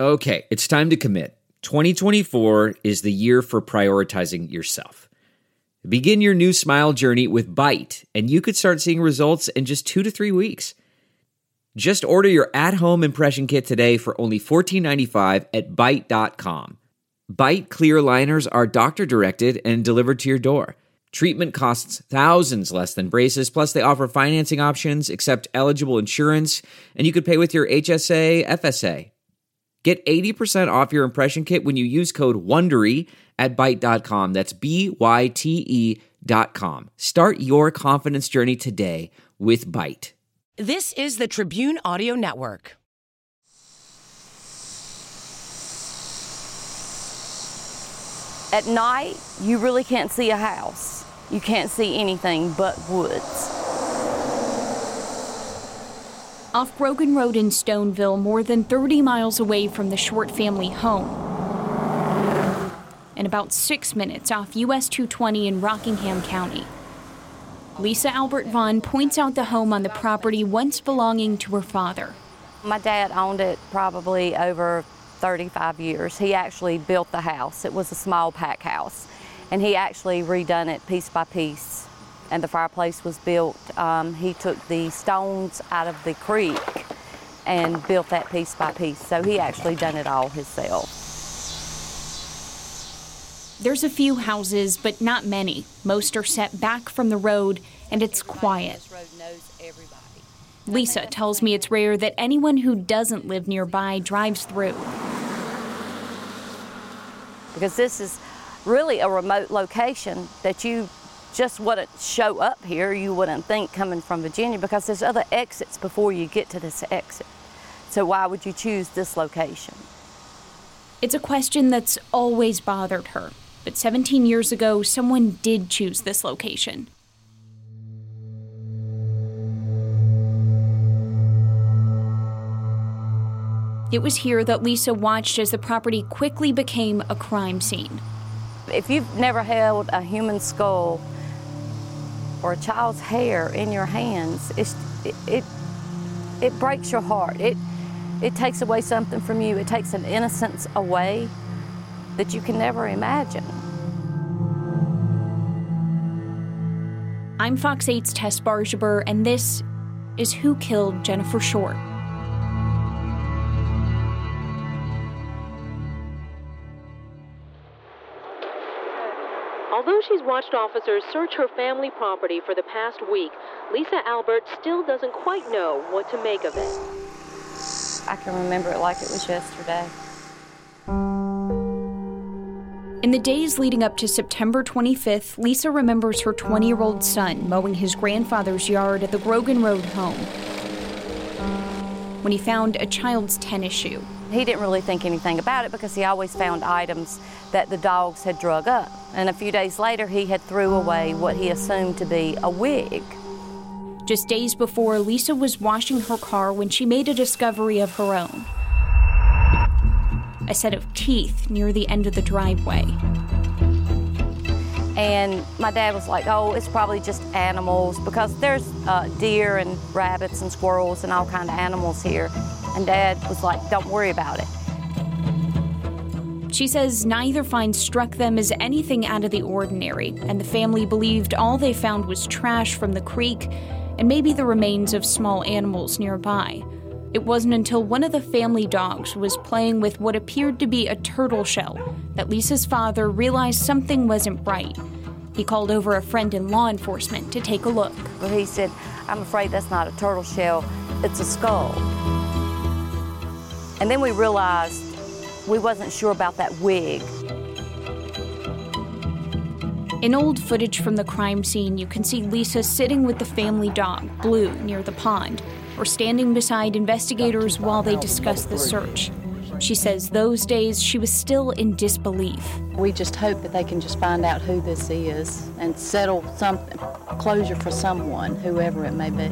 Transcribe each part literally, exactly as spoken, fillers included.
Okay, it's time to commit. twenty twenty-four is the year for prioritizing yourself. Begin your new smile journey with Byte, and you could start seeing results in just two to three weeks. Just order your at-home impression kit today for only fourteen ninety-five at byte dot com. Byte clear aligners are doctor-directed and delivered to your door. Treatment costs thousands less than braces, plus they offer financing options, accept eligible insurance, and you could pay with your H S A, F S A. Get eighty percent off your impression kit when you use code WONDERY at byte dot com. That's B Y T E dot com. Start your confidence journey today with Byte. This is the Tribune Audio Network. At night, you really can't see a house. You can't see anything but woods. Off Brogan Road in Stoneville, more than thirty miles away from the Short family home. And about six minutes off U S two twenty in Rockingham County. Lisa Albert Vaughn points out the home on the property once belonging to her father. My dad owned it probably over thirty-five years. He actually built the house. It was a small pack house. And he actually redone it piece by piece. And the fireplace was built. Um, he took the stones out of the creek and built that piece by piece. So he actually done it all himself. There's a few houses, but not many. Most are set back from the road, and it's quiet. Lisa tells me it's rare that anyone who doesn't live nearby drives through. Because this is really a remote location that you just wouldn't show up here. You wouldn't think coming from Virginia, because there's other exits before you get to this exit. So why would you choose this location? It's a question that's always bothered her. But seventeen years ago, someone did choose this location. It was here that Lisa watched as the property quickly became a crime scene. If you've never held a human skull or a child's hair in your hands, it's, it, it it breaks your heart. It it takes away something from you. It takes an innocence away that you can never imagine. I'm Fox eight's Tess Bargebuhr, and this is Who Killed Jennifer Short. Although she's watched officers search her family property for the past week, Lisa Albert still doesn't quite know what to make of it. I can remember it like it was yesterday. In the days leading up to September twenty-fifth, Lisa remembers her twenty-year-old son mowing his grandfather's yard at the Brogan Road home when he found a child's tennis shoe. He didn't really think anything about it because he always found items that the dogs had drug up. And a few days later, he had threw away what he assumed to be a wig. Just days before, Lisa was washing her car when she made a discovery of her own. A set of teeth near the end of the driveway. And my dad was like, oh, it's probably just animals, because there's uh, deer and rabbits and squirrels and all kind of animals here. And Dad was like, don't worry about it. She says neither find struck them as anything out of the ordinary, and the family believed all they found was trash from the creek and maybe the remains of small animals nearby. It wasn't until one of the family dogs was playing with what appeared to be a turtle shell that Lisa's father realized something wasn't right. He called over a friend in law enforcement to take a look. But he said, I'm afraid that's not a turtle shell, it's a skull. And then we realized we wasn't sure about that wig. In old footage from the crime scene, you can see Lisa sitting with the family dog, Blue, near the pond, or standing beside investigators while they discuss the search. She says those days she was still in disbelief. We just hope that they can just find out who this is and settle some closure for someone, whoever it may be.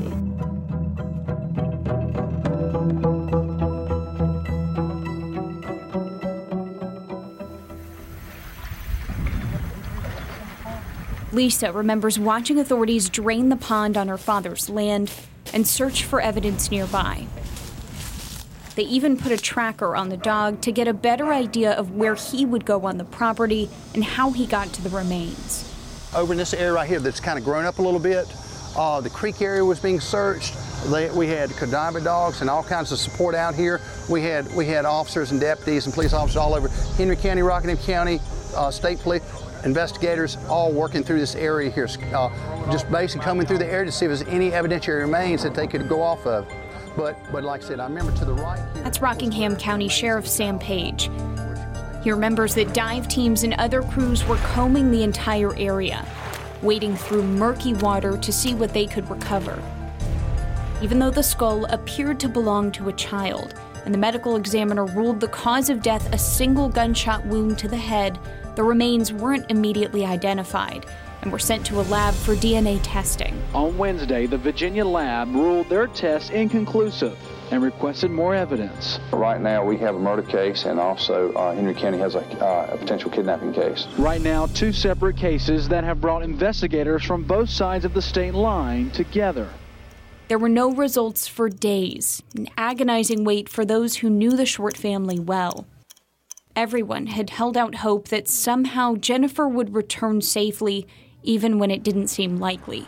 Lisa remembers watching authorities drain the pond on her father's land and search for evidence nearby. They even put a tracker on the dog to get a better idea of where he would go on the property and how he got to the remains. Over in this area right here that's kind of grown up a little bit, uh, the creek area was being searched. They, we had cadaver dogs and all kinds of support out here. We had we had officers and deputies and police officers all over Henry County, Rockingham County, uh, state police, investigators, all working through this area here, uh, just basically coming through the area to see if there's any evidentiary remains that they could go off of. But, but like I said, I remember to the right here. That's Rockingham County Sheriff Sam Page. He remembers that dive teams and other crews were combing the entire area, wading through murky water to see what they could recover. Even though the skull appeared to belong to a child, and the medical examiner ruled the cause of death a single gunshot wound to the head, the remains weren't immediately identified and were sent to a lab for D N A testing. On Wednesday, the Virginia lab ruled their tests inconclusive and requested more evidence. Right now, we have a murder case, and also uh, Henry County has a, uh, a potential kidnapping case. Right now, two separate cases that have brought investigators from both sides of the state line together. There were no results for days, an agonizing wait for those who knew the Short family well. Everyone had held out hope that somehow Jennifer would return safely, even when it didn't seem likely.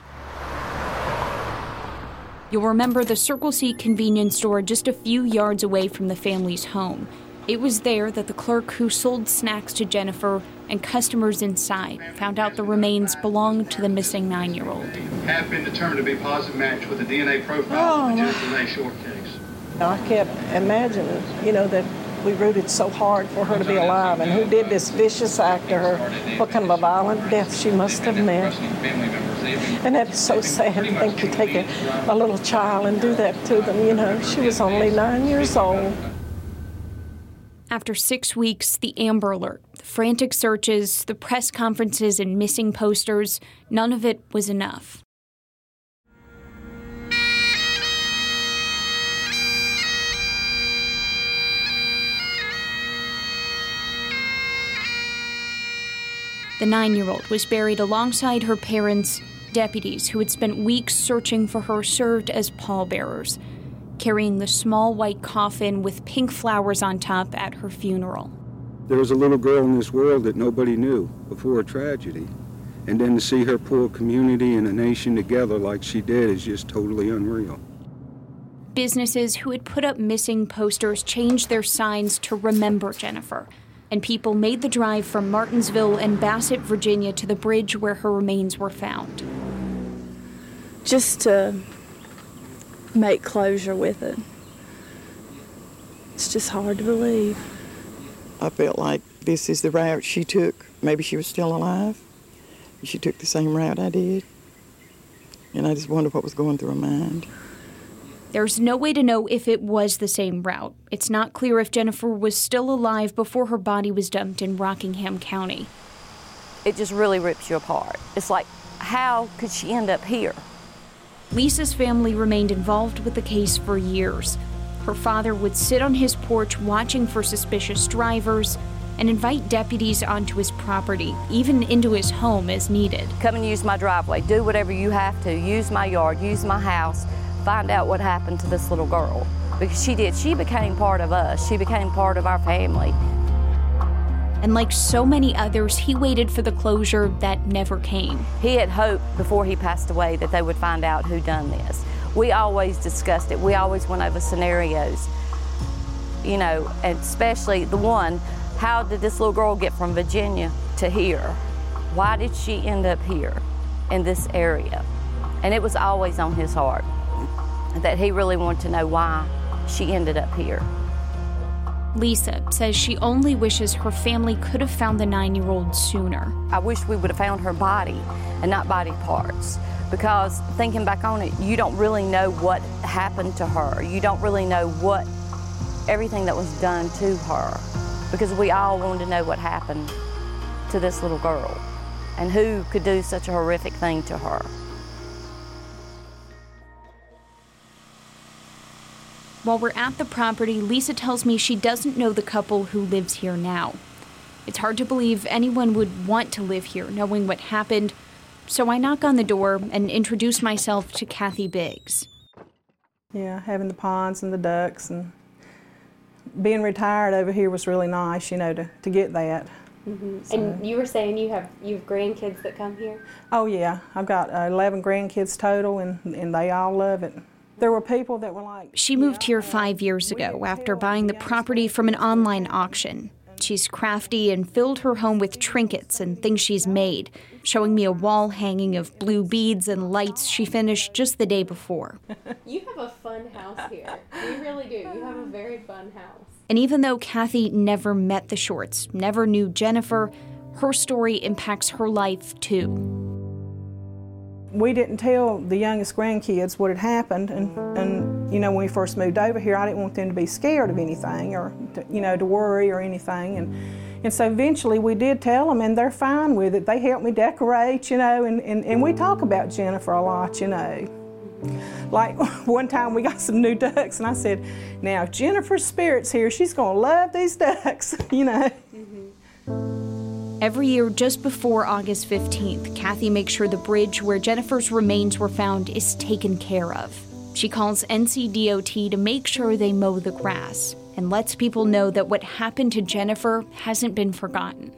You'll remember the Circle C convenience store just a few yards away from the family's home. It was there that the clerk who sold snacks to Jennifer and customers inside found out the remains belonged to the missing nine-year-old. Have been determined to be a positive match with the D N A profile of the Jennifer May Short case. I kept imagining, you know, that we rooted so hard for her to be alive, and who did this vicious act to her, what kind of a violent death she must have met. And that's so sad to think you take a, a little child and do that to them, you know. She was only nine years old. After six weeks, the Amber Alert, the frantic searches, the press conferences and missing posters, none of it was enough. The nine-year-old was buried alongside her parents. Deputies who had spent weeks searching for her served as pallbearers, carrying the small white coffin with pink flowers on top at her funeral. There was a little girl in this world that nobody knew before a tragedy. And then to see her pull a community and a nation together like she did is just totally unreal. Businesses who had put up missing posters changed their signs to remember Jennifer, and people made the drive from Martinsville and Bassett, Virginia, to the bridge where her remains were found. Just to make closure with it. It's just hard to believe. I felt like this is the route she took. Maybe she was still alive. She took the same route I did. And I just wondered what was going through her mind. There's no way to know if it was the same route. It's not clear if Jennifer was still alive before her body was dumped in Rockingham County. It just really rips you apart. It's like, how could she end up here? Lisa's family remained involved with the case for years. Her father would sit on his porch watching for suspicious drivers and invite deputies onto his property, even into his home as needed. Come and use my driveway. Do whatever you have to. Use my yard. Use my house. Find out what happened to this little girl. Because she did. She became part of us. She became part of our family. And like so many others, he waited for the closure that never came. He had hoped before he passed away that they would find out who done this. We always discussed it. We always went over scenarios. You know, and especially the one, how did this little girl get from Virginia to here? Why did she end up here in this area? And it was always on his heart that he really wanted to know why she ended up here. Lisa says she only wishes her family could have found the nine-year-old sooner. I wish we would have found her body and not body parts, because thinking back on it, you don't really know what happened to her. You don't really know what, everything that was done to her, because we all wanted to know what happened to this little girl and who could do such a horrific thing to her. While we're at the property, Lisa tells me she doesn't know the couple who lives here now. It's hard to believe anyone would want to live here knowing what happened, so I knock on the door and introduce myself to Kathy Biggs. Yeah, having the ponds and the ducks and being retired over here was really nice, you know, to, to get that. Mm-hmm. So. And you were saying you have you have grandkids that come here? Oh yeah, I've got uh, eleven grandkids total, and, and they all love it. There were people that were like... She moved here five years ago after buying the property from an online auction. She's crafty and filled her home with trinkets and things she's made, showing me a wall hanging of blue beads and lights she finished just the day before. You have a fun house here. You really do. You have a very fun house. And even though Kathy never met the Shorts, never knew Jennifer, her story impacts her life too. We didn't tell the youngest grandkids what had happened, and, and you know, when we first moved over here, I didn't want them to be scared of anything or, to, you know, to worry or anything. And, and so eventually we did tell them, and they're fine with it. They helped me decorate, you know, and, and, and we talk about Jennifer a lot, you know. Like one time we got some new ducks, and I said, now if Jennifer's spirit's here, she's going to love these ducks, you know. Mm-hmm. Every year, just before August fifteenth, Kathy makes sure the bridge where Jennifer's remains were found is taken care of. She calls N C D O T to make sure they mow the grass and lets people know that what happened to Jennifer hasn't been forgotten.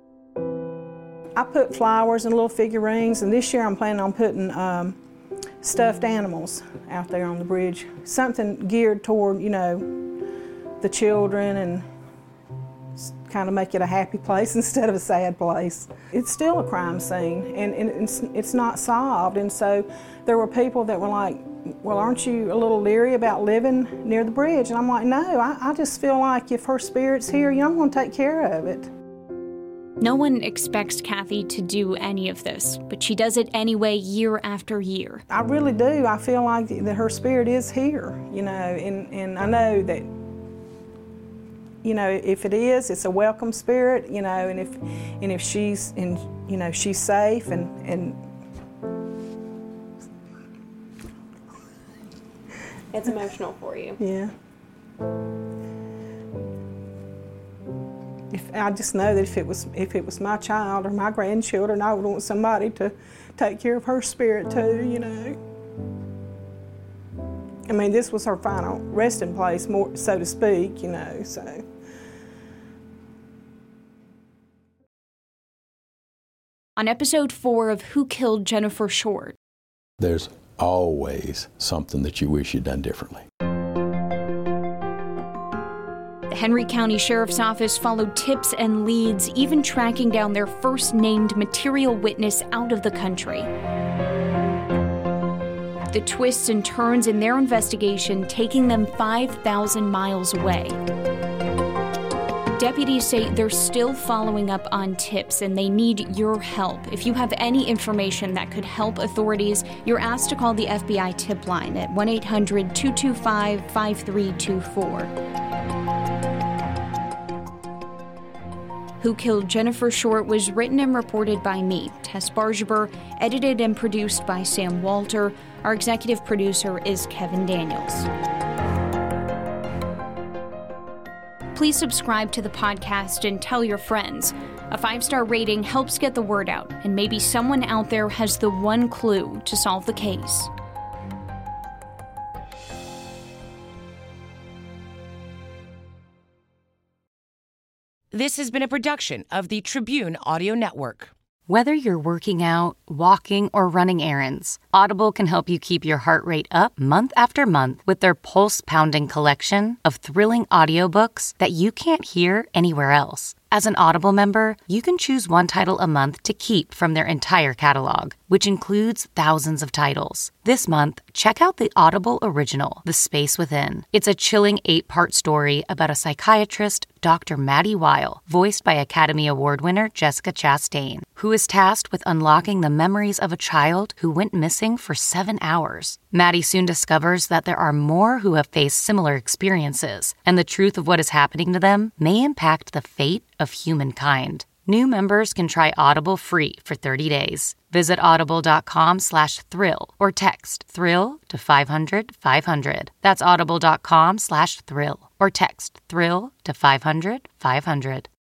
I put flowers and little figurines, and this year I'm planning on putting um, stuffed animals out there on the bridge. Something geared toward, you know, the children, and kind of make it a happy place instead of a sad place. It's still a crime scene, and, and it's, it's not solved. And so there were people that were like, well, aren't you a little leery about living near the bridge? And I'm like, no, I, I just feel like if her spirit's here, you know, I'm going to take care of it. No one expects Kathy to do any of this, but she does it anyway year after year. I really do. I feel like that her spirit is here, you know, and, and I know that, you know, if it is, it's a welcome spirit, you know, and if and if she's in, you know, she's safe, and and it's emotional for you. Yeah. If I just know that if it was if it was my child or my grandchildren, I would want somebody to take care of her spirit too, you know. I mean, this was her final resting place, more so to speak, you know, so. On episode four of Who Killed Jennifer Short. There's always something that you wish you'd done differently. The Henry County Sheriff's Office followed tips and leads, even tracking down their first named material witness out of the country. The twists and turns in their investigation taking them five thousand miles away. Deputies say they're still following up on tips and they need your help. If you have any information that could help authorities, you're asked to call the F B I tip line at one eight hundred two two five five three two four. Who Killed Jennifer Short was written and reported by me, Tess Bargeber, edited and produced by Sam Walter. Our executive producer is Kevin Daniels. Please subscribe to the podcast and tell your friends. A five-star rating helps get the word out, and maybe someone out there has the one clue to solve the case. This has been a production of the Tribune Audio Network. Whether you're working out, walking, or running errands, Audible can help you keep your heart rate up month after month with their pulse-pounding collection of thrilling audiobooks that you can't hear anywhere else. As an Audible member, you can choose one title a month to keep from their entire catalog, which includes thousands of titles. This month, check out the Audible original, The Space Within. It's a chilling eight-part story about a psychiatrist, Doctor Maddie Weil, voiced by Academy Award winner Jessica Chastain, who is tasked with unlocking the memories of a child who went missing for seven hours. Maddie soon discovers that there are more who have faced similar experiences, and the truth of what is happening to them may impact the fate of humankind. New members can try Audible free for thirty days. Visit audible.com slash thrill or text thrill to five hundred five hundred. That's audible.com slash thrill or text thrill to five hundred five hundred.